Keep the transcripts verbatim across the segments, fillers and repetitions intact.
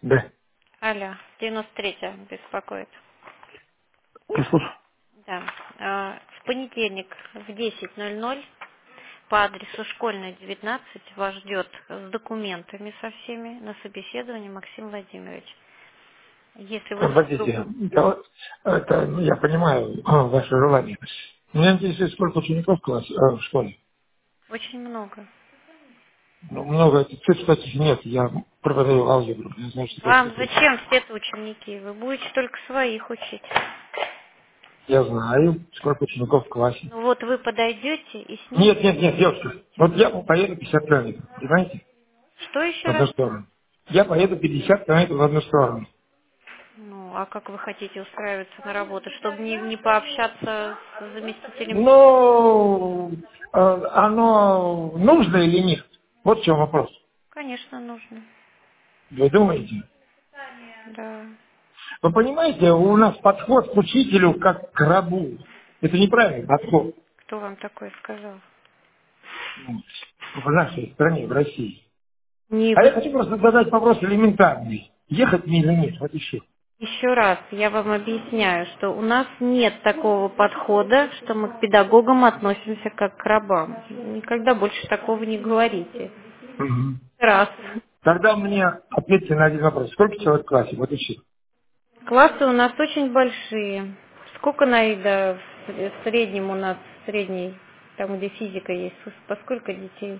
Да. Алло, девяносто третья беспокоит. Послушай. Да. А, В понедельник в десять ноль ноль по адресу Школьная, девятнадцать вас ждет с документами со всеми на собеседование Максим Владимирович. Если вы вдруг... Подождите. Это, это, ну, я понимаю а, ваше желание. Меня интересует, сколько учеников в, классе, э, в школе. Очень много. Ну, много. Цифр таких нет. Я преподаю алгебру. Я знаю, что такое Вам цифры. зачем все-то ученики? Вы будете только своих учить. Я знаю, сколько учеников в классе. Ну вот вы подойдете и с ними... Нет, нет, нет, девушка. Вот я поеду пятьдесят километров. Понимаете? Что В еще одну раз? сторону. Я поеду пятьдесят километров в одну сторону. Ну, а как вы хотите устраиваться на работу? Чтобы не, не пообщаться с заместителем? Ну, э, оно нужно или нет? Вот в чем вопрос. Конечно, нужно. Вы думаете? Да. Вы понимаете, у нас подход к учителю как к рабу. Это неправильный подход. Кто вам такое сказал? Ну, в нашей стране, в России. Не А я вы. хочу просто задать вопрос элементарный. Ехать мне или нет? Вот еще. Еще раз, я вам объясняю, что у нас нет такого подхода, что мы к педагогам относимся как к рабам. Никогда больше такого не говорите. Мгм. Раз. Тогда мне ответьте на один вопрос. Сколько человек в классе? Вот еще. Классы у нас очень большие. Сколько наида в в среднем у нас, в средней, там где физика есть, по сколько детей?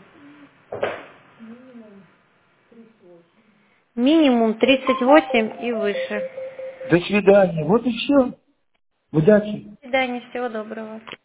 Минимум тридцать восемь и выше. До свидания. Вот и все. Удачи. До свидания, всего доброго.